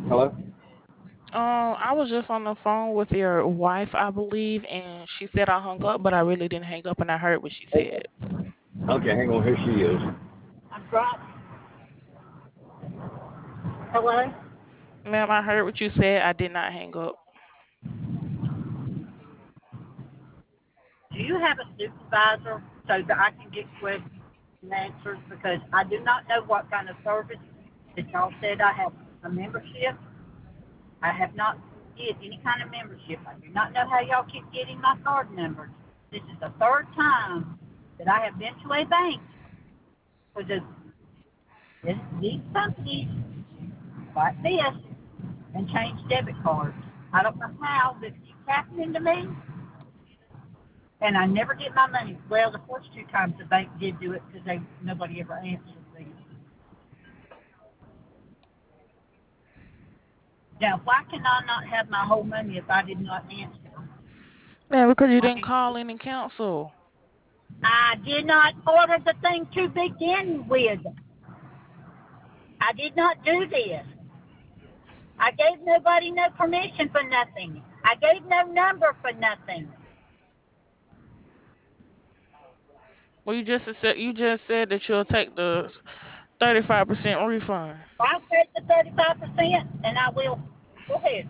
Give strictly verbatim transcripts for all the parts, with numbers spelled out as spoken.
Hello? Um, I was just on the phone with your wife, I believe, and she said I hung up, but I really didn't hang up, and I heard what she said. Okay, hang on. Here she is. I'm driving. Hello? Ma'am, I heard what you said. I did not hang up. Do you have a supervisor so that I can get questions answered? Because I do not know what kind of service that y'all said I have a membership. I have not get any kind of membership. I do not know how y'all keep getting my card numbers. This is the third time that I have been to a bank for the, this, these companies like this and change debit cards. I don't know how this keeps happening to me, and I never get my money. Well, the first two times the bank did do it because they nobody ever answered me. Now, why can I not have my whole money if I did not answer? Yeah, because you I didn't mean, call in and cancel. I did not order the thing to begin with. I did not do this. I gave nobody no permission for nothing. I gave no number for nothing. Well, you just said you just said that you'll take the thirty-five percent refund. I'll take the thirty-five percent and I will. Go ahead.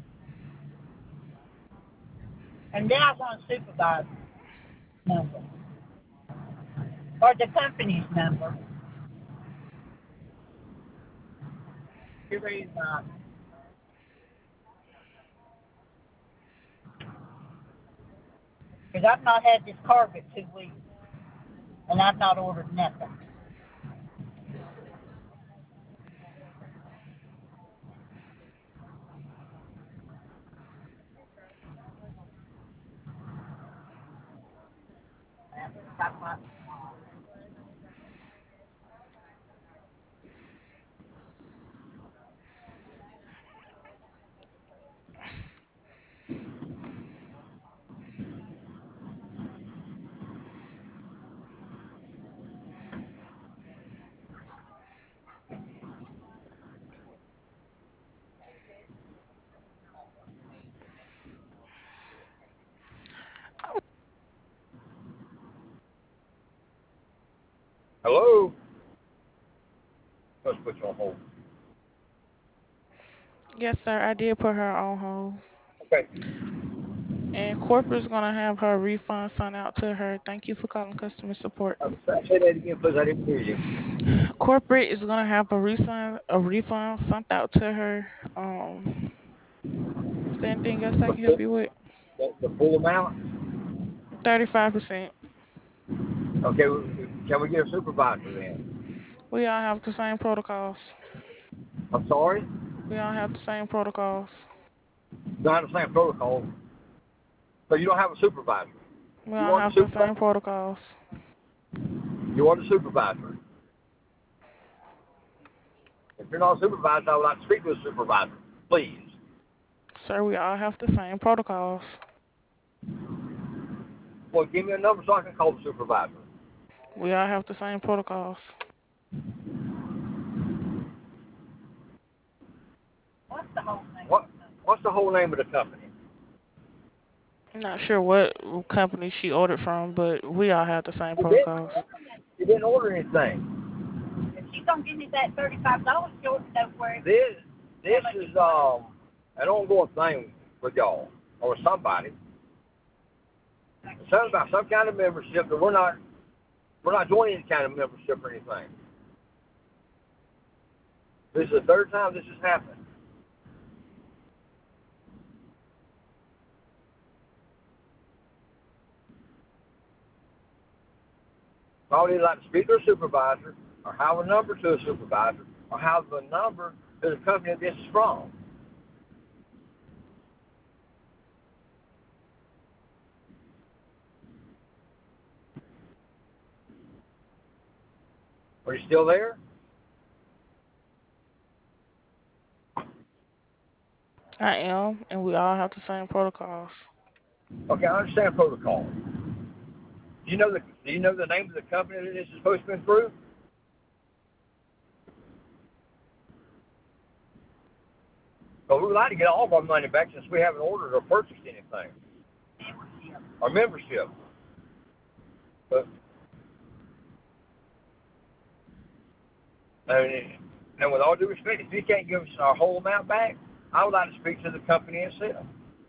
And then I want a supervisor number or the company's number. Here is uh, because I've not had this car for two weeks and I've not ordered nothing. Hello? Let's put you on hold. Yes, sir. I did put her on hold. Okay. And corporate's gonna have her refund sent out to her. Thank you for calling customer support. Uh, say that again, please. I didn't hear you. Corporate is gonna have a refund a refund sent out to her. Um, is there anything else I The, can help full- you with? the, the full amount? Thirty-five percent. Okay, can we get a supervisor then? We all have the same protocols. I'm sorry? We all have the same protocols. You don't have the same protocol, so you don't have a supervisor. We You all want the have the supervisor? same protocols. You want the supervisor. If you're not a supervisor, I would like to speak to a supervisor, please. Sir, we all have the same protocols. Well, give me a number so I can call the supervisor. We all have the same protocols. What's the whole name? What? What's the whole name of the company? I'm not sure what company she ordered from, but we all have the same You didn't. protocols. You didn't order anything. If she's gonna give me that thirty-five dollars, she ought to know where. This this is um an ongoing thing with y'all or somebody. Something about some kind of membership that we're not we're not joining any kind of membership or anything. This is the third time this has happened. I would either like to speak to a supervisor or have a number to a supervisor or have the number to the company that this is from. Are you still there? I am, and we all have the same protocols. Okay, I understand protocol. Do you know the Do you know the name of the company that this is supposed to be through? But we would like to get all of our money back since we haven't ordered or purchased anything. Membership. Our membership. But and, and with all due respect, if you can't give us our whole amount back, I would like to speak to the company itself.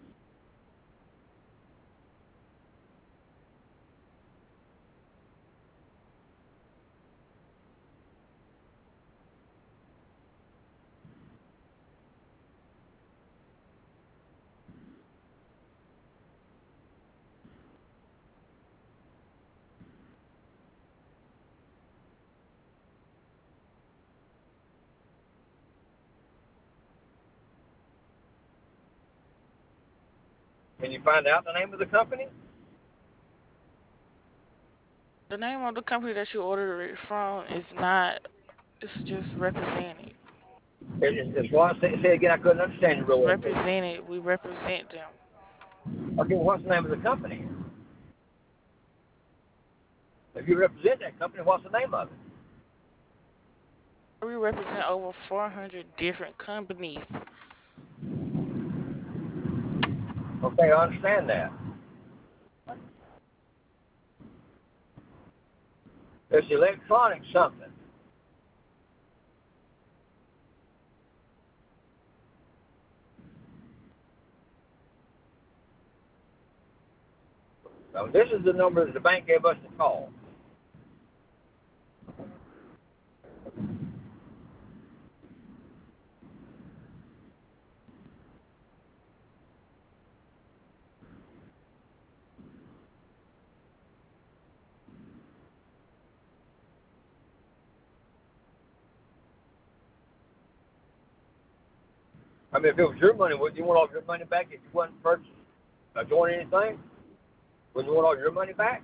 Can you find out the name of the company? The name of the company that you ordered it from is not. It's just represented. It, it, it's what I say, say again. I couldn't understand you It's real well. represented. We represent them. Okay, well, what's the name of the company? If you represent that company, what's the name of it? We represent over four hundred different companies. Okay, I understand that. It's electronic something. Now, this is the number that the bank gave us to call. I mean, if it was your money, would you want all your money back if you wasn't purchased or doing anything? Would you want all your money back?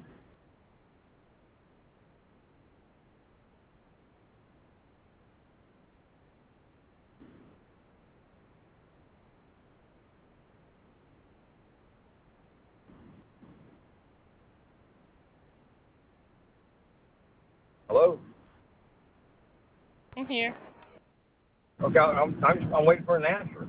Hello? I'm here. Okay, I'm, I'm, I'm waiting for an answer.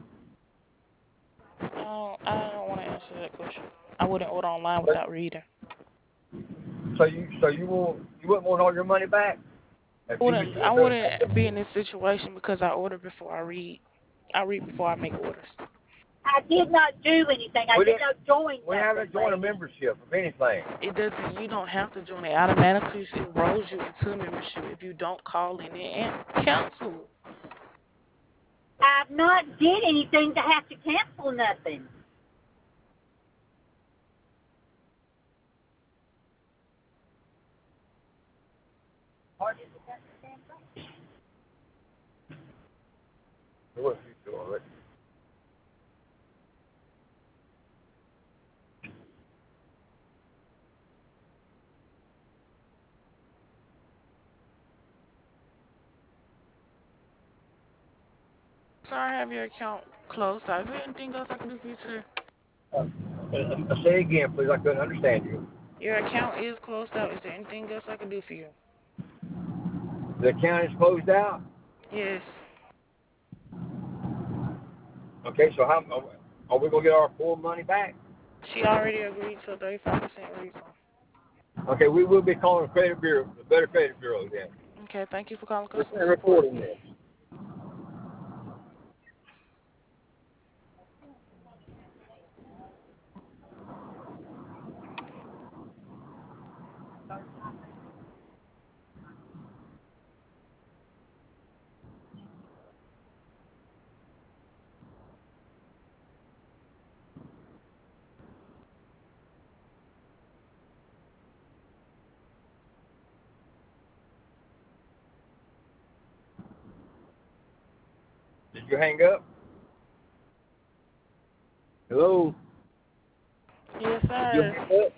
Oh, I don't want to answer that question. I wouldn't order online without reading. So you, so you will, you wouldn't want all your money back? If I you was wouldn't. I doing those wouldn't be in this situation because I order before I read. I read before I make orders. I did not do anything. I We did didn't- not join. We nothing, haven't joined a lady. membership of anything. It doesn't. You don't have to join. It automatically enrolls you into a membership if you don't call in and cancel. I've not did anything to have to cancel nothing. What you doing, Rick? Sorry, I have your account closed out. Is there anything else I can do for you today? Uh, uh, say again, please. I couldn't understand you. Your account is closed out. Is there anything else I can do for you? The account is closed out. Yes. Okay, so how are we gonna get our full money back? She already agreed to a thirty-five percent refund. Okay, we will be calling the credit bureau, the Better Credit Bureau then. Okay, thank you for calling We're customer support. recording this. Did you hang up? Hello? Yes, Did you sir. hang up?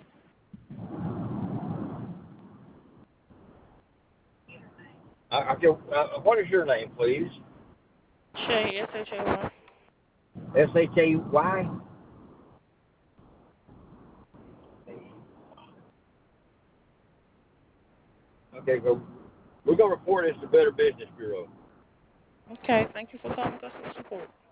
I, I feel, uh, what is your name, please? Shay, S H A Y. S H A Y? Okay, go. We're going to report this to Better Business Bureau. Okay, thank you for calling customer support.